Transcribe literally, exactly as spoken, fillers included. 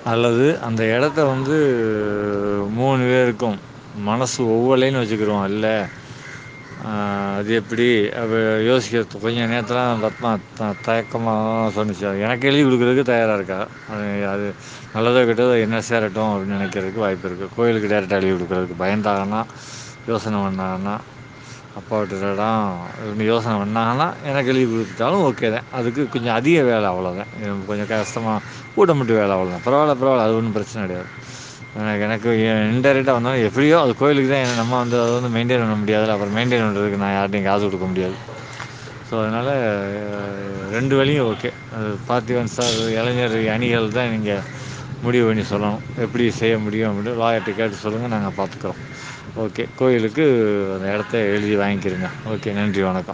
அல்லது அந்த இடத்த வந்து மூணு பேருக்கும் மனசு ஒவ்வலைன்னு வச்சுக்கிருவோம் இல்ல அது எப்படி அப்ப யோசிக்கிறது கொஞ்சம் நேரத்தில் பத்மா த தயக்கமாக சொன்னிச்சு எனக்கு எழுதி கொடுக்குறதுக்கு தயாராக இருக்கா அது அது நல்லதோ கெட்டதோ என்ன சேரட்டும் அப்படின்னு நினைக்கிறதுக்கு வாய்ப்பு இருக்குது கோயிலுக்கு டேரெக்டாக எழுதி கொடுக்குறதுக்கு பயந்தாங்கன்னா யோசனை பண்ணாங்கன்னா அப்பா விட்டுற இடம் யோசனை பண்ணாங்கன்னா எனக்கு எழுதி கொடுத்துட்டாலும் ஓகே தான் அதுக்கு கொஞ்சம் அதிக வேலை அவ்வளோதான் கொஞ்சம் கஷ்டமாக ஊட்டமட்டு வேலை அவ்வளோதான் பரவாயில்ல பரவாயில்ல அது ஒன்றும் பிரச்சனை கிடையாது எனக்கு எனக்கு இன்டெரக்டாக வந்தாலும் எப்படியோ அது கோயிலுக்கு தான் நம்ம வந்து அதை வந்து மெயின்டைன் பண்ண முடியாதுல்ல அப்புறம் மெயின்டைன் பண்ணுறதுக்கு நான் யார்ட்டையும் காசு கொடுக்க முடியாது ஸோ அதனால் ரெண்டு வழியும் ஓகே அது பார்த்திபன் இளைஞர் அணிகள் தான் நீங்கள் முடிவு பண்ணி சொல்லணும் எப்படி செய்ய முடியும் அப்படின்னு லாயர்கிட்ட கேட்டு சொல்லுங்கள் நாங்கள் பார்த்துக்குறோம் ஓகே கோயிலுக்கு அந்த இடத்த எழுதி வாங்கிக்கிருங்க ஓகே நன்றி வணக்கம்